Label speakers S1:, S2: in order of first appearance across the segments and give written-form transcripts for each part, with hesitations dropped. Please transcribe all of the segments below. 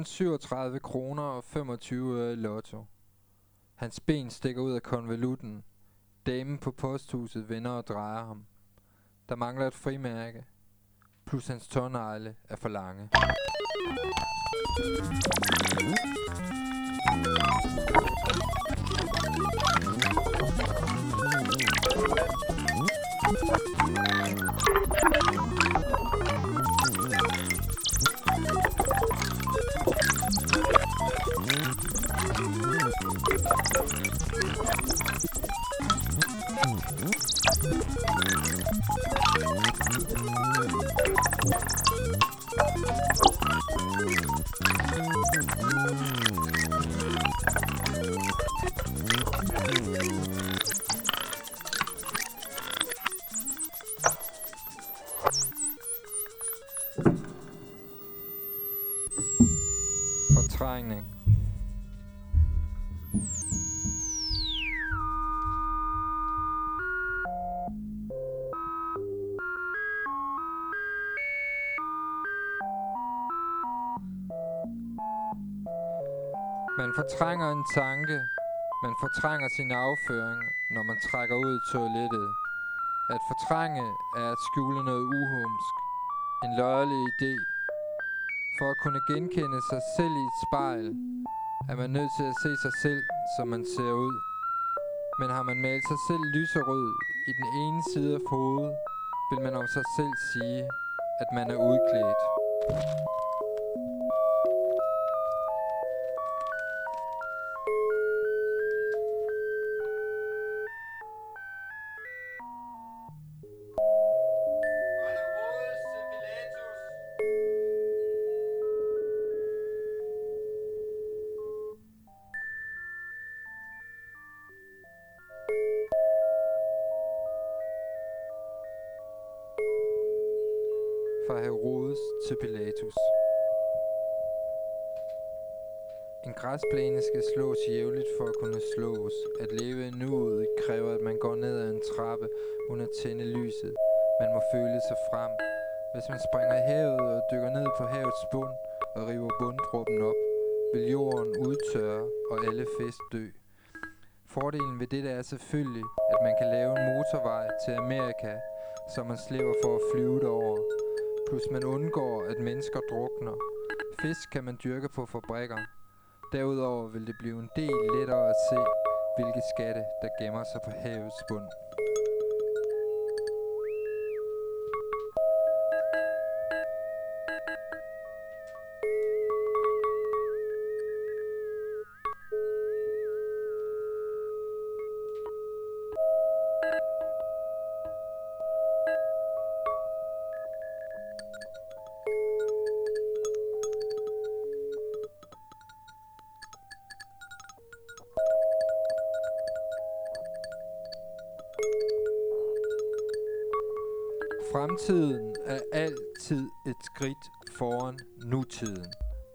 S1: 37 kroner og 25 øre i lotto. Hans ben stikker ud af konvolutten. Damen på posthuset vender og drejer ham. Der mangler et frimærke. Plus hans tånegle er for lange. Fortrængning. Man fortrænger en tanke. Man fortrænger sin afføring, når man trækker ud i toilettet. At fortrænge er at skjule noget uhumsk. En løjerlig idé. For at kunne genkende sig selv i et spejl, er man nødt til at se sig selv, som man ser ud. Men har man malet sig selv lyserød i den ene side af hovedet, vil man om sig selv sige, at man er udklædt. Fra Herodes til Pilatus. En græsplæne skal slås jævnligt for at kunne slås. At leve i nuet kræver, at man går ned ad en trappe uden at tænde lyset. Man må føle sig frem. Hvis man springer i havet og dykker ned på havets bund og river bunddråben op, vil jorden udtørre og alle fisk dø. Fordelen ved dette er selvfølgelig, at man kan lave en motorvej til Amerika, så man slipper for at flyve derover. Plus man undgår, at mennesker drukner. Fisk kan man dyrke på fabrikker. Derudover vil det blive en del lettere at se, hvilke skatte der gemmer sig på havets bund. Fremtiden er altid et skridt foran nutiden.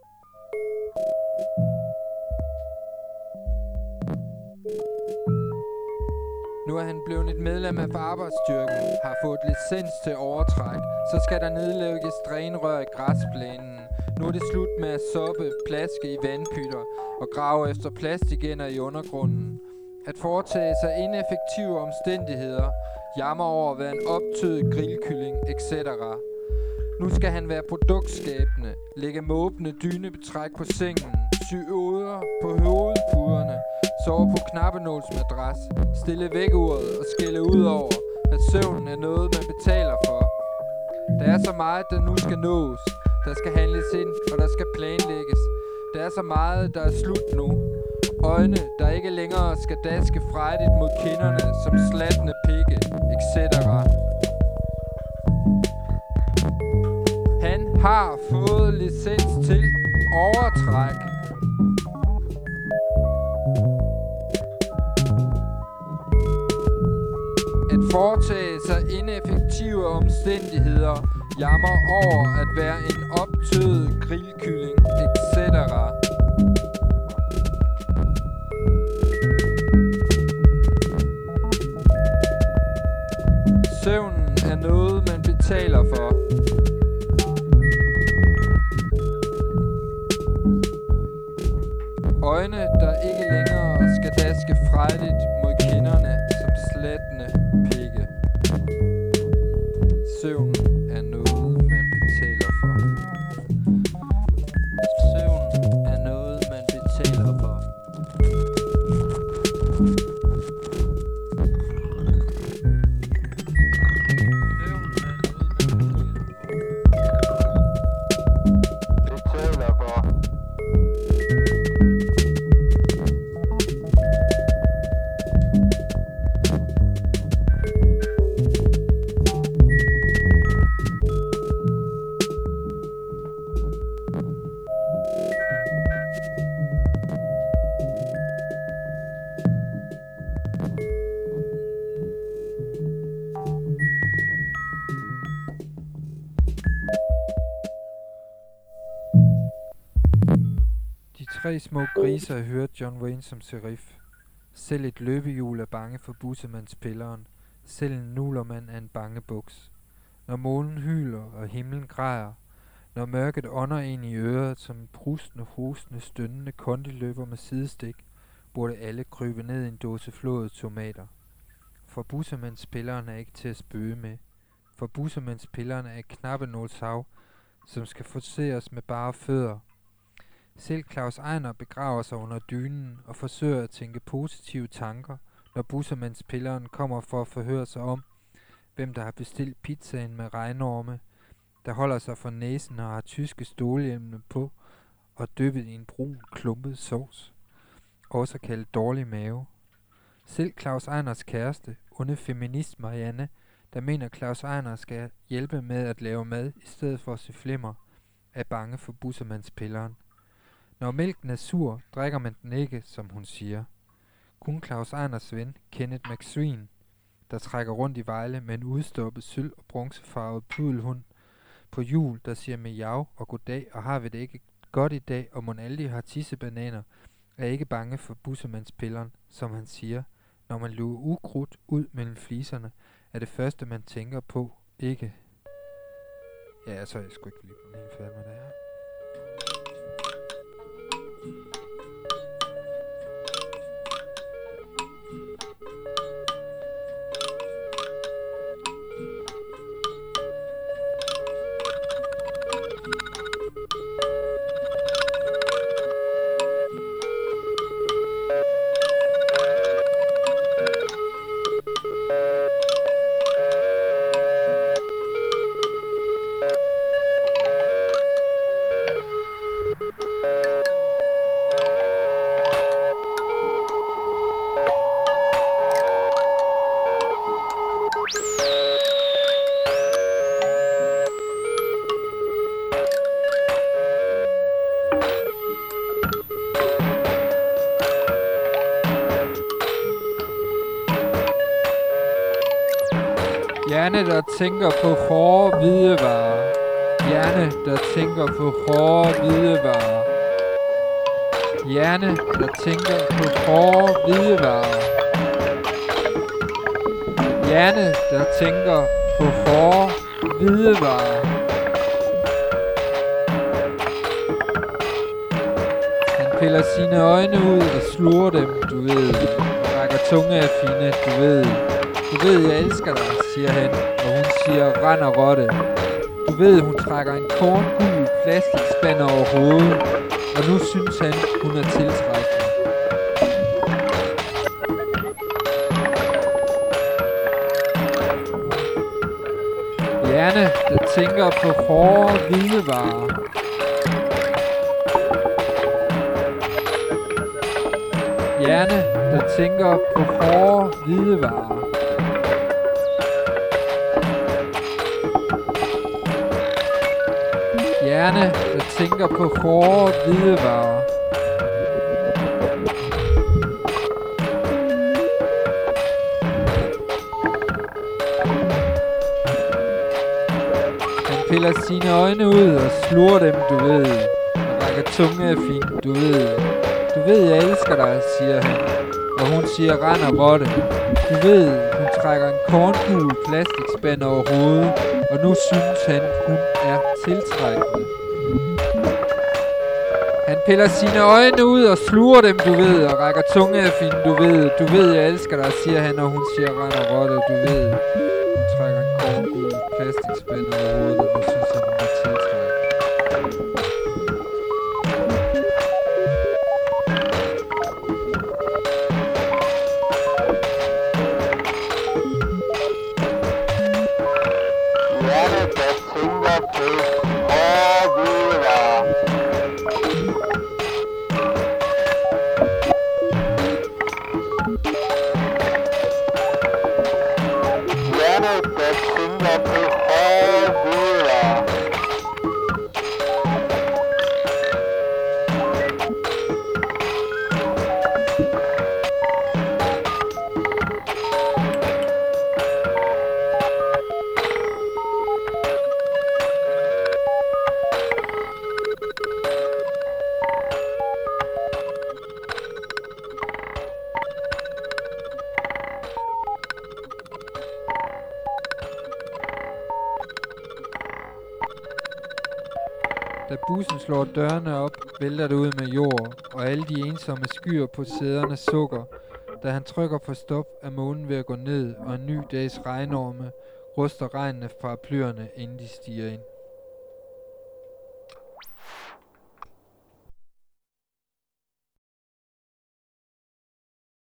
S1: Nu er han blevet et medlem af arbejdsstyrken, har fået licens til overtræk, så skal der nedlægges drænrør i græsplænen. Nu er det slut med at soppe, plaske i vandpytter og grave efter plastikænder i undergrunden. At foretage sig ineffektive omstændigheder, jammer over at være en optøet grillkylling, etc. Nu skal han være produktskabende, lægge måbende dynebetræk på sengen, sy åder på hovedpuderne, sove på knappenålsmadras, stille vækkeuret og skælde ud over, at søvnen er noget, man betaler for. Der er så meget, der nu skal nås. Der skal handles ind, og der skal planlægges. Der er så meget, der er slut nu. Øjne, der ikke længere skal daske frejdigt mod kinderne som slatne pikke, etc. Han har fået licens til overtræk. At foretage sig ineffektive omstændigheder, jammer over at være en optøet grillkylling, etc. Søvnen er noget, man betaler for. øjne, der ikke længere skal daske frejdigt mod kinderne som slættende pigge. Søvn er noget, man betaler for. Søvn er noget, man betaler for. De 3 små griser hørte John Wayne som serif. Selv et løbehjul er bange for bussemandspilleren. Selv en nulermand er en bange buks. Når månen hyler og himlen græder, når mørket ånder ind i øret som en prustende, hostende, stønnende kondiløber med sidestik, burde alle krybe ned i en dåse flåede tomater. For bussemandspilleren er ikke til at spøge med. For bussemandspilleren er et knappenålshav, som skal forceres med bare fødder. Selv Claus Ejner begraver sig under dynen og forsøger at tænke positive tanker, når bussemandspilleren kommer for at forhøre sig om, hvem der har bestilt pizzaen med regnorme, der holder sig for næsen og har tyske stålhjelmene på og dyppet i en brun klumpet sovs, også kaldet dårlig mave. Selv Claus Ejners kæreste, onde feminist Marianne, der mener Claus Ejner skal hjælpe med at lave mad i stedet for at se flimmer, er bange for bussemandspilleren. Når mælken er sur, drikker man den ikke, som hun siger. Kun Claus Ejners ven, Kenneth McSween, der trækker rundt i Vejle med en udstoppet sølv- og bronzefarvet pudelhund på hjul, der siger miau og goddag og har vi det ikke godt i dag, og Monaldi har tissebananer, er ikke bange for bussemandspilleren, som han siger. Når man luger ukrudt ud mellem fliserne, er det første, man tænker på, ikke? Ja, så er jeg sgu ikke lige færdig med det her. Hjerne, der tænker på hårde hvidevarer. Hjerne, der tænker på hårde hvidevarer. Hjerne, der tænker på hårde hvidevarer. Hjerne, der tænker på hårde hvidevarer. Han piller sine øjne ud og sluger dem, du ved. Rækker tunge af fine, du ved. Du ved, jeg elsker dig, siger han, og hun siger, rend og rotte. Du ved, hun trækker en korngul plastikspand over hovedet, og nu synes han, hun er tiltrækkende. Hjerne, der tænker på hårde hvidevarer. Hjerne, der tænker på hårde hvidevarer. Hjerne, der tænker på hårde hvidevarer. Han piller sine øjne ud og sluger dem, du ved. Og rækker tunge af fint, du ved. Du ved, jeg elsker dig, siger han. Og hun siger, rend og rotte. Du ved, hun trækker en korngul plastikspand over hovedet, og nu synes han, hun er tiltrækkende. Han piller sine øjne ud og sluger dem, du ved, og rækker tungefinden, du ved. Du ved, jeg elsker dig, siger han, og hun siger, render rotte, du ved. Hun trækker en korngul plastikspænd over hovedet, og nu synes han, hun er tiltrækket. Da bussen slår dørene op, vælter det ud med jord, og alle de ensomme skyer på sæderne sukker. Da han trykker på stop, er månen ved at gå ned, og en ny dags regnorme ruster regnene fra plyerne, inden de stiger ind.